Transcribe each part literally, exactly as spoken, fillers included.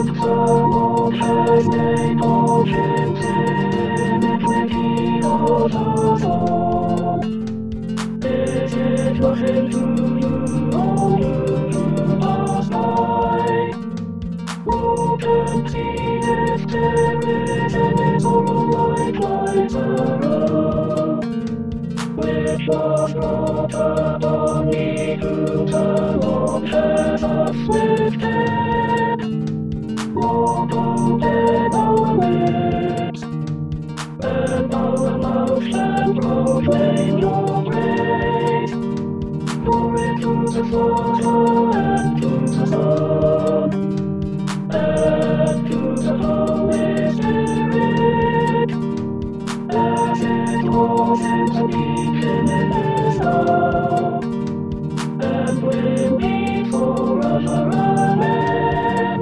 world has made all dreams iniquity of us all. Is it nothing to you, or you to pass by? Who can see if there is any sorrow like life's arrow, which was brought upon me through the long shares of afflicted? Lord, open our lips, and our mouth shall proclaim your praise. Glory to the Father, and to the Son, and to the Holy Spirit, as it was in the beginning, is now, and will be forever. Amen.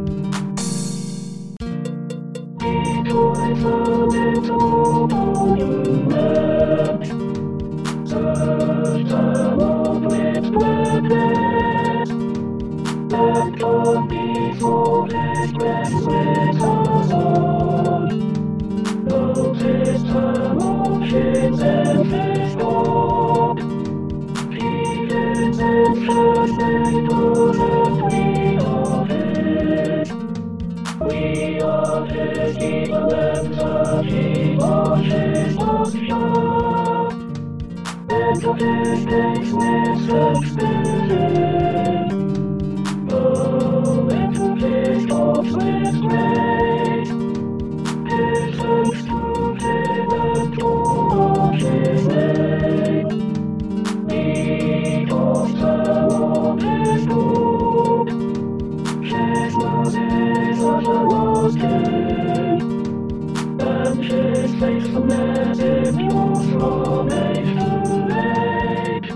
Be joyful in the monument, serve the Lord with gladness, and come before His presence with a song. Notice the motions and His God, Heathens and first neighbors, and we are His. We are His people, and the He washes us pure. Enter His gates with thanksgiving, go into His courts with praise. Give thanks to Him and to His name, because the Lord is good. His mercies are everlasting, and His faithfulness endures from age to age.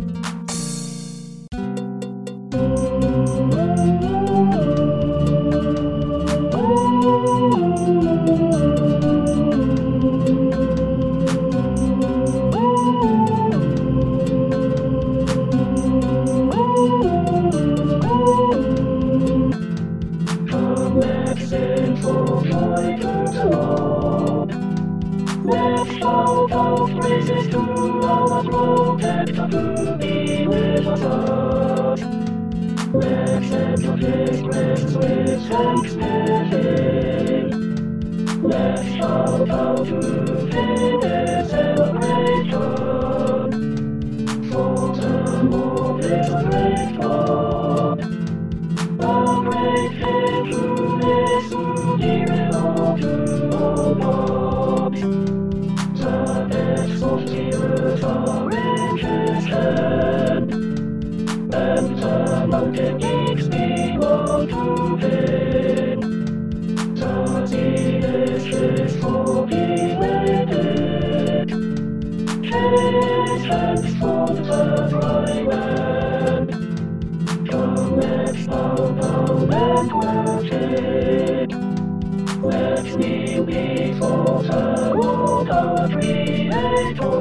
Come, let's sing for joy to the Lord. Let's shout out praises to our protector to be with us. Let's enter His presence with thanksgiving. Let's shout out to Him in celebration. For the Lord is a great God, a great King who is superior to all gods. The depths of the earth are in His hand, and the mountain peaks belong to Him. The sea is His, for He made it. His hands formed the dry land. Come, let's bow down and worship. Let's kneel before the Lord our Creator,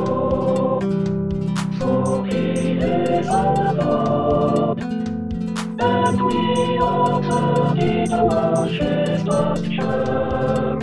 for He is our God, and we are the people of His pasture.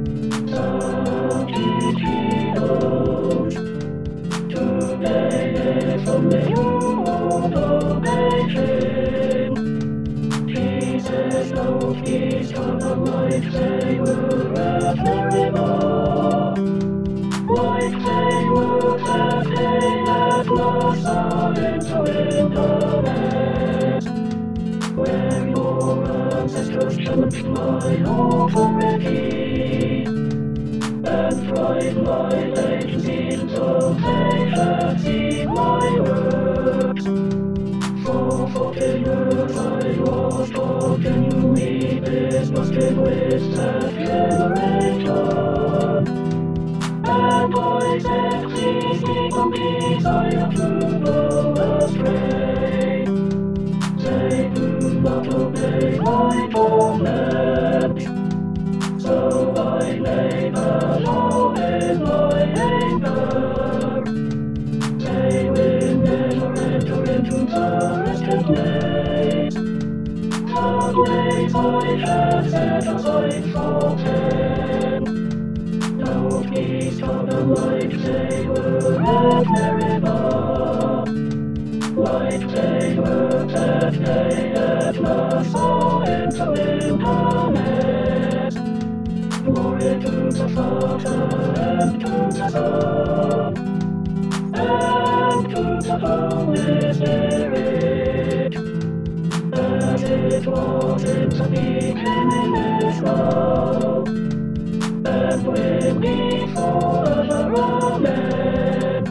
Thirty kilos, today is only you won't obey Him. He says no peace come like they were at Meribah, like they were at Cain at Massa in the wilderness, where your ancestors challenged my authority, and tried my legends until they had seen my works. For forty years I was continually disgusted with that generation, and I said, please keep on desire to go astray. They do not obey my command, so I made a law in my anger. They will never enter into the resting place. The ways I have set aside for them. Southeast of the light they were at Meribah, like they were that day at Nassau and to Wilderness. Glory to the Father and to the Son and to the Holy Spirit, as it was in the beginning is now, and will be forever. Amen.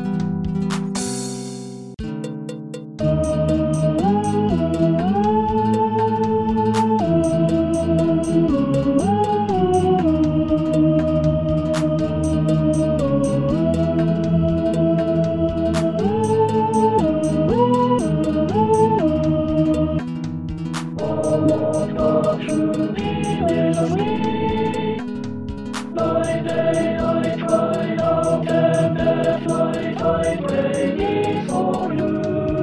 By day I cry out, and at night I pray before you.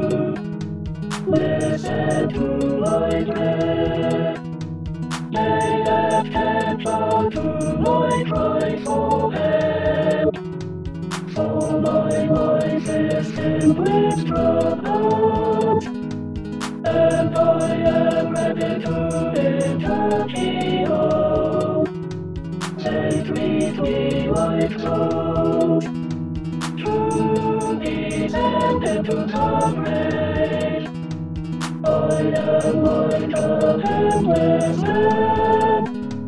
Listen to my prayer. They that attention to my cry for help. For my life is filled with troubles, and I am ready to intercede. They treat me like toad, to descend into the grave. I am like a helpless man,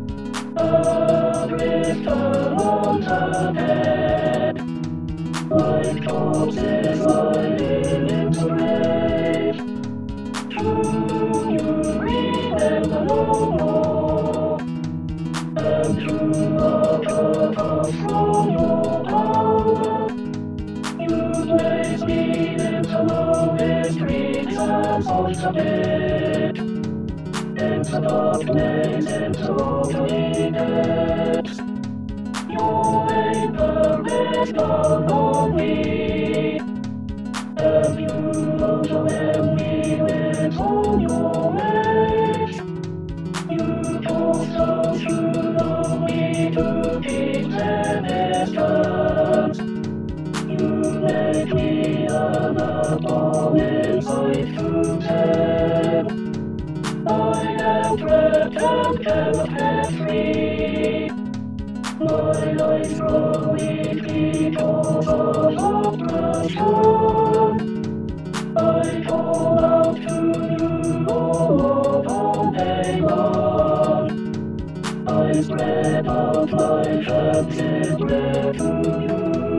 adrift among the dead, like corpses lying in the grave. Do you remember no more? And through a cover from your power, you place me in the lowest regions of the dead, into darkness, into watery depths. Your anger rests on me, and you overwhelm me with all your ways. You force those who know me to keep their distance. You make me an abomination to them. I am trapped and cannot get free. My life growing because of oppression. I call out to you, O Lord, all day long. I spread out my hands in prayer to you.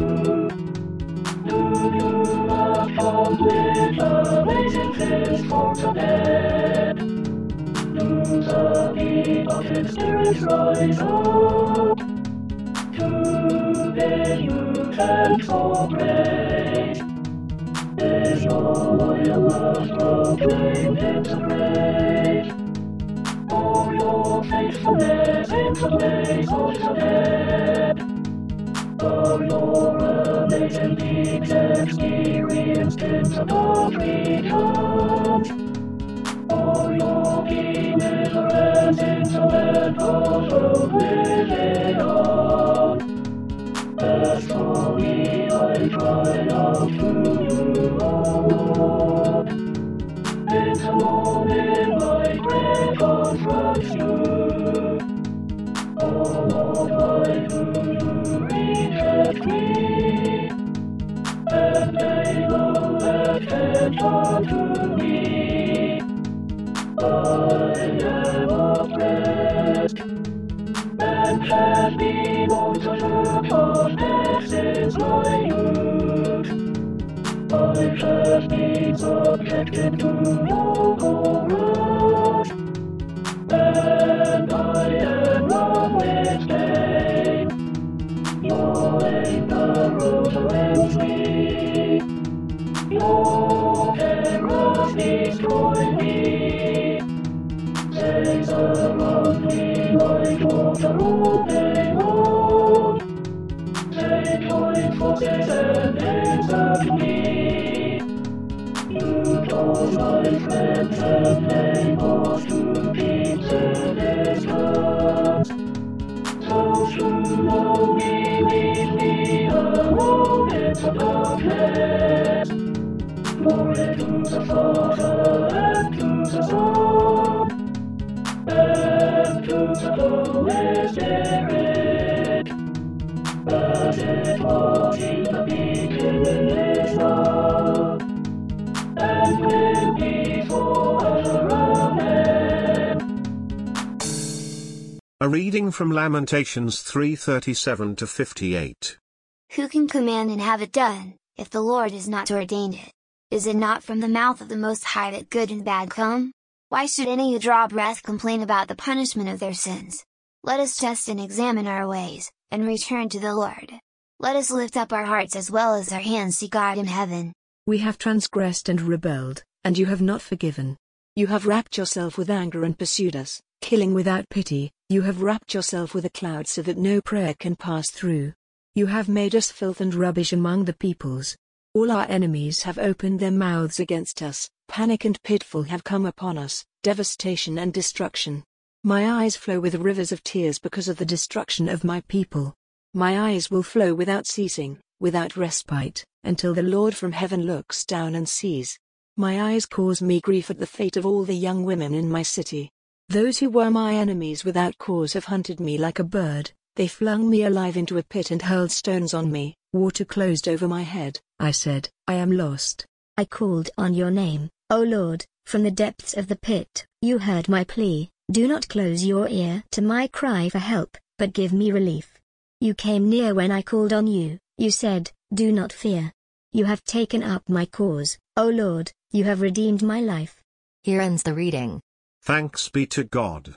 Do you accomplish amazing things for the dead? Do the beloved spirits rise up to give you thanks for praise? Is your loyal love proclaimed in the grave? For your faithfulness in the days of the dead? For your amazing deeds experienced in the dark regions? For your keen deliverance in the land of oblivion? As for me, I cry out to you, O Lord. In the morning my prayer confronts you. O Lord, why do you reject me? And pay no attention to me. I am oppressed, and have been on the look of death since my youth. I have been subjected to your horrors, and I am wrong with pain. Your anger overwhelms me, your terrors destroy me. They surround me like water all day long. They join forces and insult me. You cause my friends and neighbors to be of darkness. Glory to the Father, and to the Son, and to the Holy Spirit, as it was in the beginning, is now, and will be forever. Amen. A reading from Lamentations three thirty-seven to fifty-eight. Who can command and have it done, if the Lord has not ordained it? Is it not from the mouth of the Most High that good and bad come? Why should any who draw breath complain about the punishment of their sins? Let us test and examine our ways, and return to the Lord. Let us lift up our hearts as well as our hands to God in heaven. We have transgressed and rebelled, and you have not forgiven. You have wrapped yourself with anger and pursued us, killing without pity. You have wrapped yourself with a cloud so that no prayer can pass through. You have made us filth and rubbish among the peoples. All our enemies have opened their mouths against us. Panic and pitfall have come upon us, devastation and destruction. My eyes flow with rivers of tears because of the destruction of my people. My eyes will flow without ceasing, without respite, until the Lord from heaven looks down and sees. My eyes cause me grief at the fate of all the young women in my city. Those who were my enemies without cause have hunted me like a bird. They flung me alive into a pit and hurled stones on me. Water closed over my head. I said, I am lost. I called on your name, O Lord, from the depths of the pit. You heard my plea. Do not close your ear to my cry for help, but give me relief. You came near when I called on you. You said, do not fear. You have taken up my cause, O Lord, you have redeemed my life. Here ends the reading. Thanks be to God.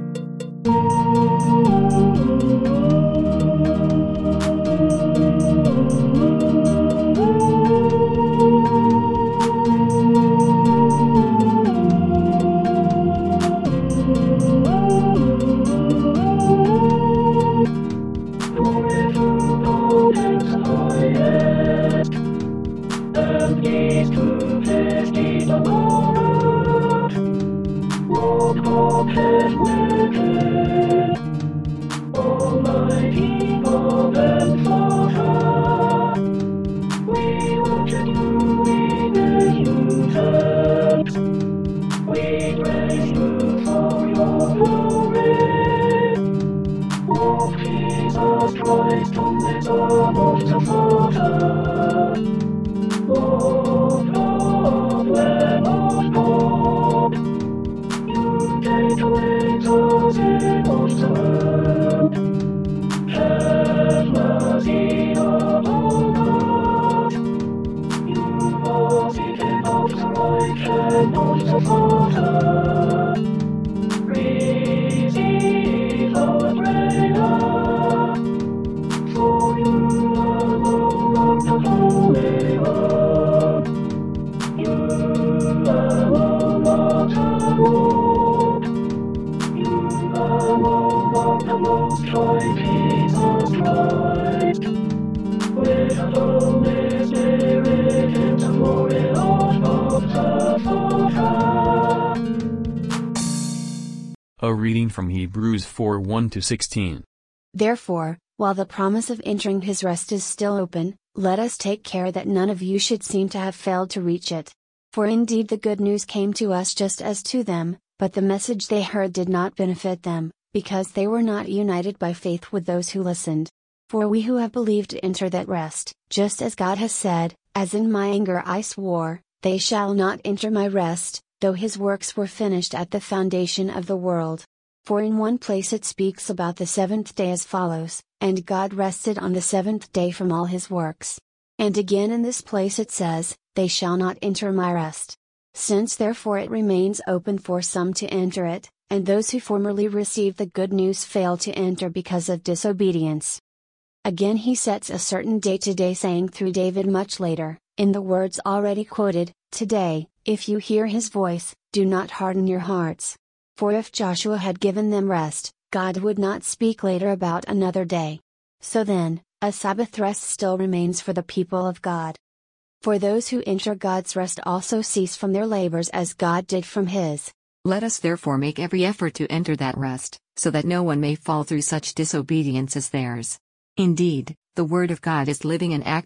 A reading from Hebrews four one to sixteen. Therefore, while the promise of entering his rest is still open, let us take care that none of you should seem to have failed to reach it. For indeed the good news came to us just as to them, but the message they heard did not benefit them, because they were not united by faith with those who listened. For we who have believed enter that rest, just as God has said, as in my anger I swore, they shall not enter my rest, though his works were finished at the foundation of the world. For in one place it speaks about the seventh day as follows, and God rested on the seventh day from all his works. And again in this place it says, they shall not enter my rest. Since therefore it remains open for some to enter it, and those who formerly received the good news fail to enter because of disobedience. Again he sets a certain day today, saying through David much later, in the words already quoted, today, if you hear his voice, do not harden your hearts. For if Joshua had given them rest, God would not speak later about another day. So then, a Sabbath rest still remains for the people of God. For those who enter God's rest also cease from their labors as God did from his. Let us therefore make every effort to enter that rest, so that no one may fall through such disobedience as theirs. Indeed, the word of God is living and active,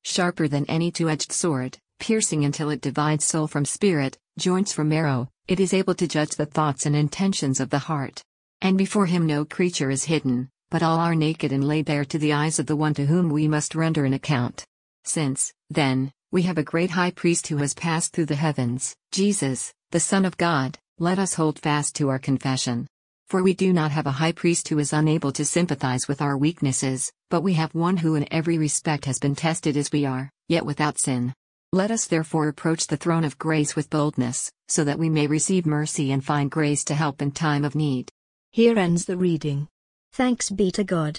sharper than any two-edged sword, piercing until it divides soul from spirit, joints from marrow, it is able to judge the thoughts and intentions of the heart. And before him no creature is hidden, but all are naked and laid bare to the eyes of the one to whom we must render an account. Since, then, we have a great high priest who has passed through the heavens, Jesus, the Son of God, let us hold fast to our confession. For we do not have a high priest who is unable to sympathize with our weaknesses, but we have one who in every respect has been tested as we are, yet without sin. Let us therefore approach the throne of grace with boldness, so that we may receive mercy and find grace to help in time of need. Here ends the reading. Thanks be to God.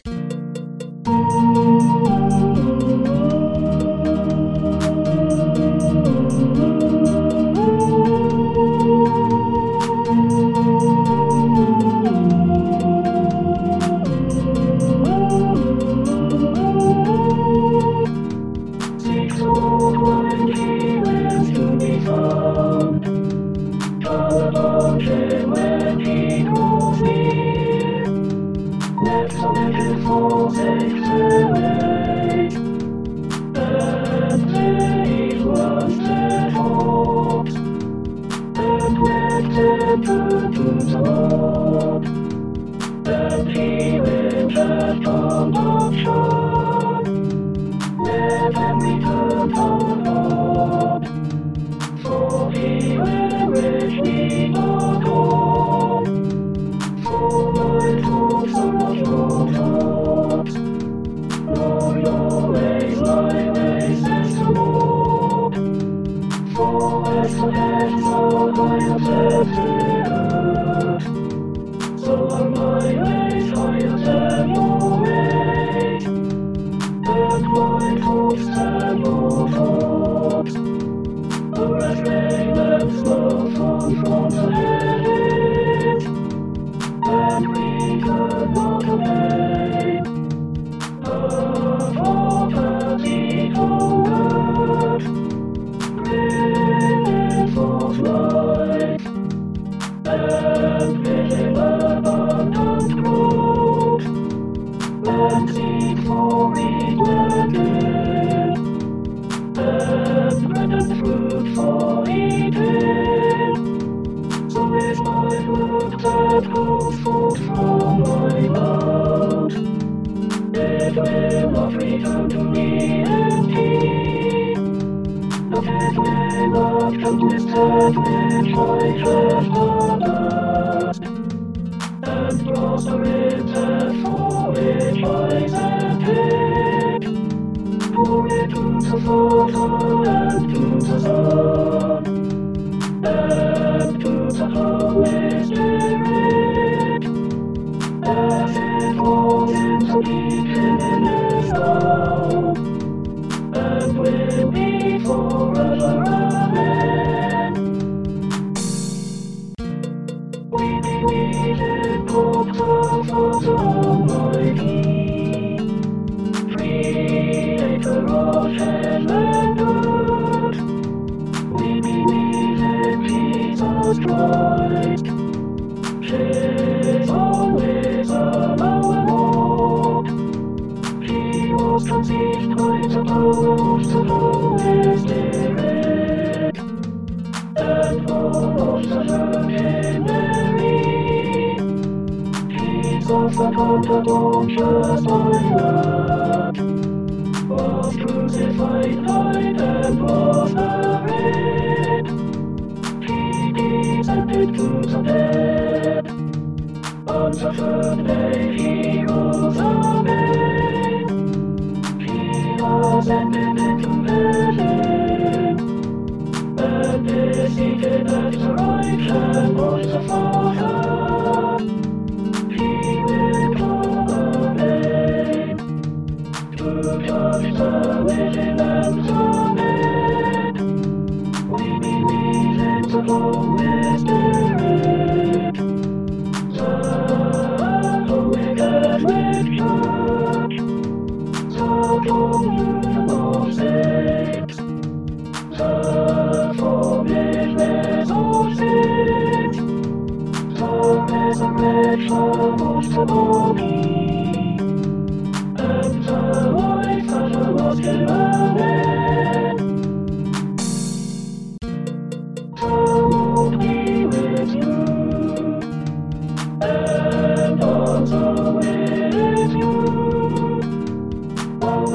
And the life that was given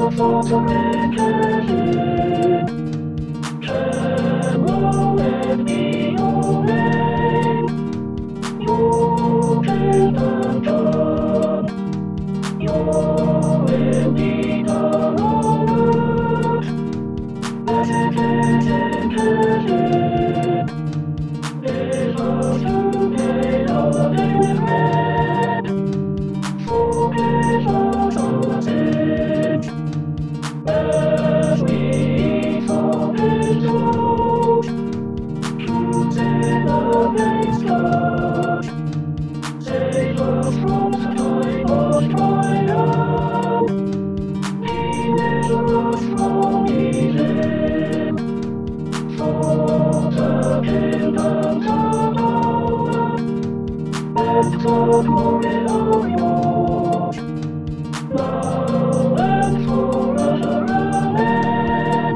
the Father in heaven, hallowed be your name. Your kingdom come, your will be done on earth as it is in heaven. Give us today our daily bread. Forgive us our sins, as we forgive those who sin against us. Save us from the time of trial. Deliver us from evil. For the kingdom, the power, and the glory are yours, now and forever. Amen.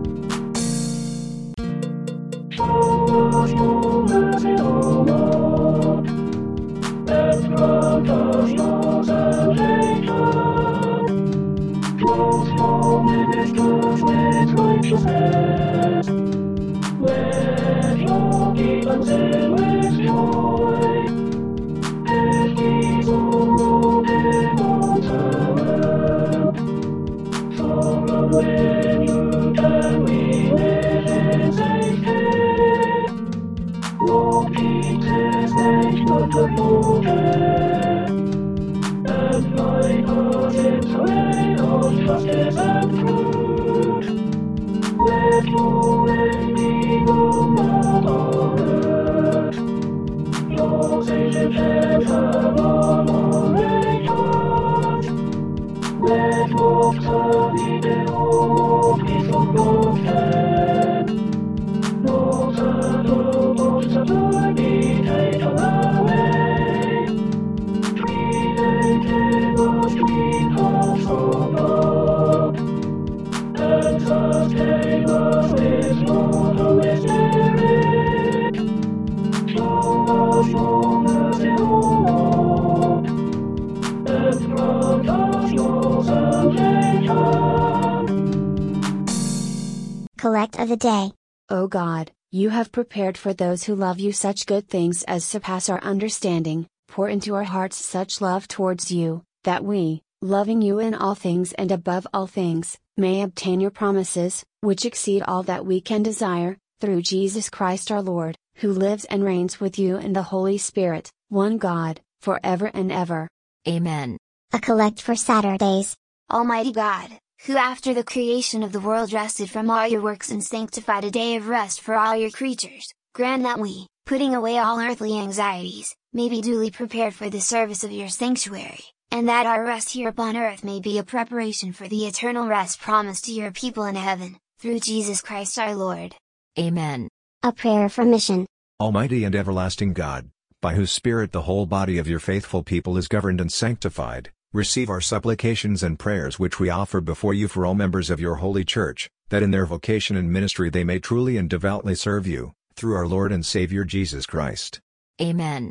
Show us your mercy, O Lord, and grant us your salvation. Clothe your ministers with righteousness. Let your demons in with joy. Give these all immortal. For only you can we live in safety. Lord, keep this nation to your care, and guide us in the way of justice and truth. Let your way be known on earth, your saving hand among all nations. Let laughter be the hope, peace of God's hand. No shadow of the dark be taken away. Created us to be God's above, and sustain us with your Holy Spirit. Show us your mercy, O Lord, and grant us your salvation. Collect of the day. O God, you have prepared for those who love you such good things as surpass our understanding. Pour into our hearts such love towards you, that we, loving you in all things and above all things, may obtain your promises, which exceed all that we can desire, through Jesus Christ our Lord, who lives and reigns with you in the Holy Spirit, one God, forever and ever. Amen. A collect for Saturdays. Almighty God, who after the creation of the world rested from all your works and sanctified a day of rest for all your creatures, grant that we, putting away all earthly anxieties, may be duly prepared for the service of your sanctuary, and that our rest here upon earth may be a preparation for the eternal rest promised to your people in heaven, through Jesus Christ our Lord. Amen. A prayer for mission. Almighty and everlasting God, by whose Spirit the whole body of your faithful people is governed and sanctified, receive our supplications and prayers which we offer before you for all members of your holy church, that in their vocation and ministry they may truly and devoutly serve you, through our Lord and Savior Jesus Christ. Amen.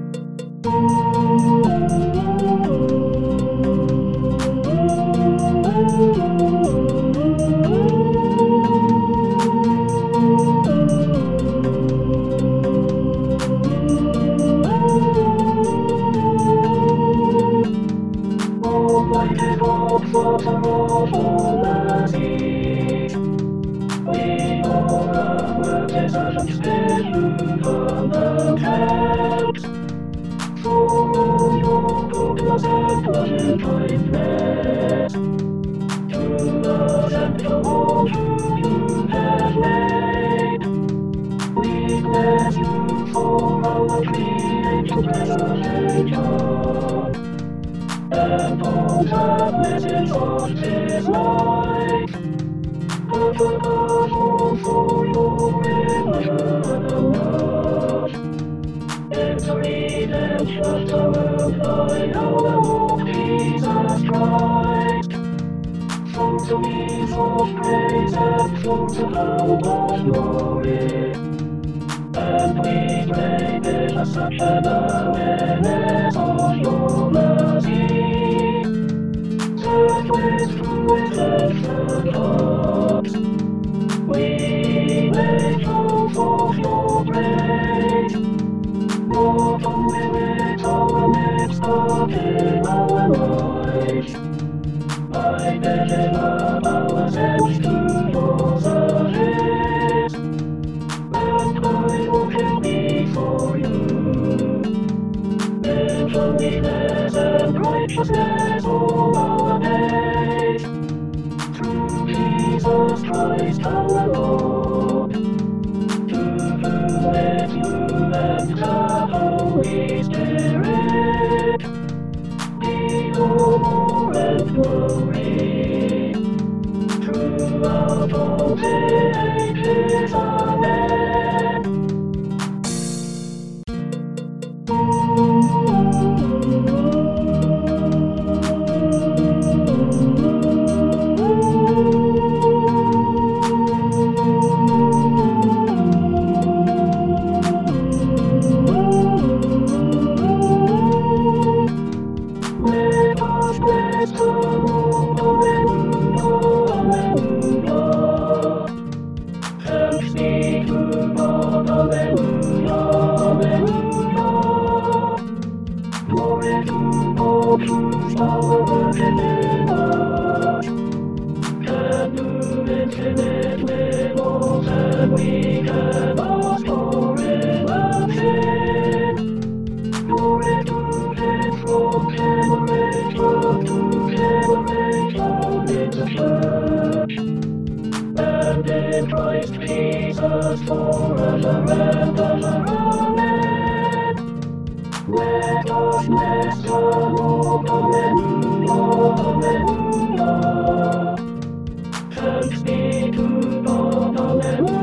Almighty God, Father of all mercies, we all our work is understood you from the camps. For all your goodness and loving kindness, to us and to all whom you have made, we bless you for our creation preservation, and all the blessings of this life. But above all, for your eternal love, in the redemption of by our Lord Jesus Christ, from the means of praise and from the throne of glory. And we pray with such an awareness of your mercy, that with true and holiness and righteousness all our days. Through Jesus Christ our Lord, to whom with you and the Holy Spirit be honor and glory throughout all ages. Amen. Let us bless the Lord. Alleluia, alleluia. Thanks be to God. Alleluia, alleluia. Glory to God whose power worketh in us, can do infinite miracles, and we cannot for imagine. Glory to Him from generation to generation in the church, and in Christ Jesus forever and ever. Amen. Let us bless the Lord. Alleluia, alleluia. Thanks be to God. Alleluia.